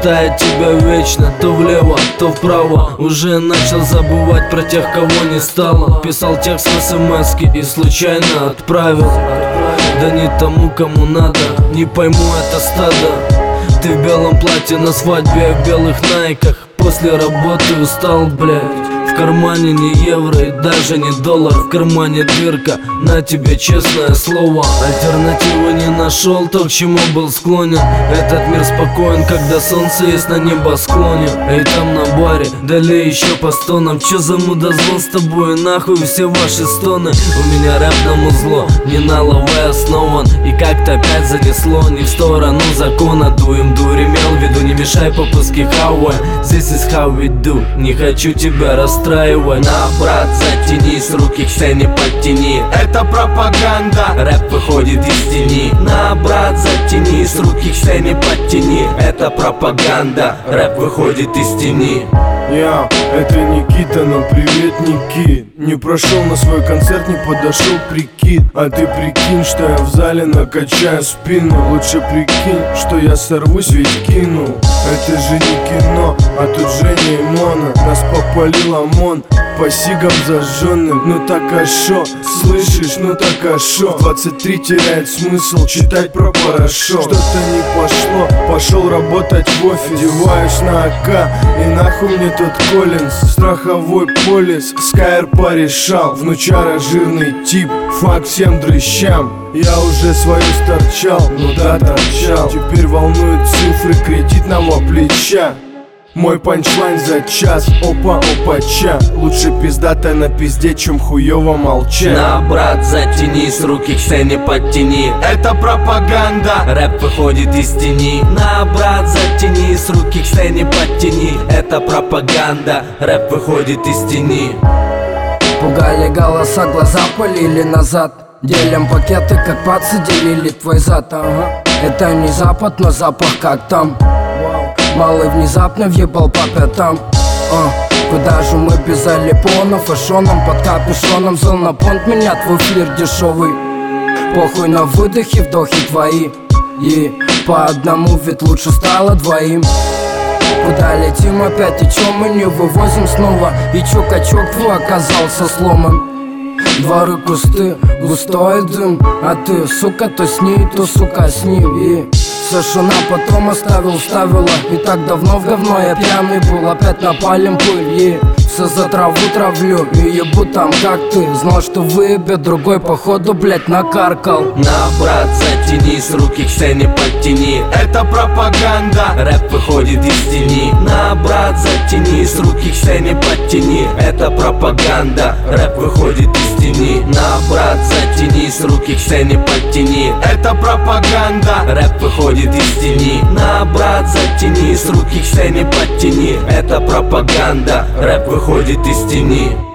мотает тебя вечно, то влево, то вправо. Уже начал забывать про тех, кого не стало. Писал текст в смс-ке и случайно отправил. Да не тому, кому надо, не пойму это стадо. Ты в белом платье на свадьбе, я в белых найках. После работы устал, блядь. В кармане не евро и даже не доллар. В кармане дырка, на тебе честное слово. Альтернативы не нашел, то, к чему был склонен. Этот мир спокоен, когда солнце есть на небосклоне. Эй, там на баре, далее еще по стонам. Че за мудозвон с тобой, нахуй все ваши стоны. У меня рэп на музло, не на лаве основан. И как-то опять занесло, не в сторону закона. Дуем дурь, имел в виду, не мешай попуске хауэ. This is how we do, не хочу тебя расстраивать. На, брат, затянись, руки к сцене подтяни. Это пропаганда, рэп выходит из тени. На, брат, затянись, руки к сцене подтяни. Это пропаганда, рэп выходит из тени. Я, это Никита, но привет, Никит. Не прошел на свой концерт, не подошел прикид. А ты прикинь, что я в зале накачаю спину. Лучше прикинь, что я сорвусь, ведь кину. Это же не кино, а тут Женя и Мона. Нас попалил ОМОН по сигам зажженным. Ну так а шо, слышишь, ну так а шо. 23 теряет смысл читать про порошок. Что-то не пошло, пошел работать в офис. Одеваюсь на АК и нахуй мне тот Коллинз. Страховой полис, Скайр порешал. Внучара жирный тип, фак всем дрыщам. Я уже свою сторчал, ну да, торчал. Теперь волнуют цифры кредитного плеча. Мой панчлайн за час, опа-опача. Лучше пиздато на пизде, чем хуёво молчать. На, брат, затянись, руки к сцене подтяни. Это пропаганда, рэп выходит из тени. На, брат, затянись, руки к сцене подтяни. Это пропаганда, рэп выходит из тени. Пугали голоса, глаза полили назад. Делим пакеты, как пацы делили твой зад, ага. Это не запад, но запах как там. Малый внезапно въебал по пятам. Куда же мы без алипона? Фэшоном под капюшоном взял на понт меня твой флир дешевый. Похуй на выдохе, вдохи твои. И по одному ведь лучше стало двоим. Куда летим опять и чё мы не вывозим снова? И чё качок твой оказался сломан? Дворы, кусты, густой дым. А ты, сука, то с ней, то, сука, с ним. И все, что на потом ставила. И так давно в говно я пьяный был. Опять напалим пыль, и все за траву травлю. И ебу там, как ты. Знал, что выебет, другой походу, блять, накаркал. На, брат, затянись, руки к сцене подтяни. Это пропаганда, рэп выходит из тени. На, брат, затянись, руки к сцене подтяни. Это пропаганда, рэп выходит из тени. На, брат, затянись, руки к сцене подтяни. Это пропаганда, рэп выходит из тени. На, брат, затянись, руки к сцене подтяни. Это пропаганда, рэп выходит из тени.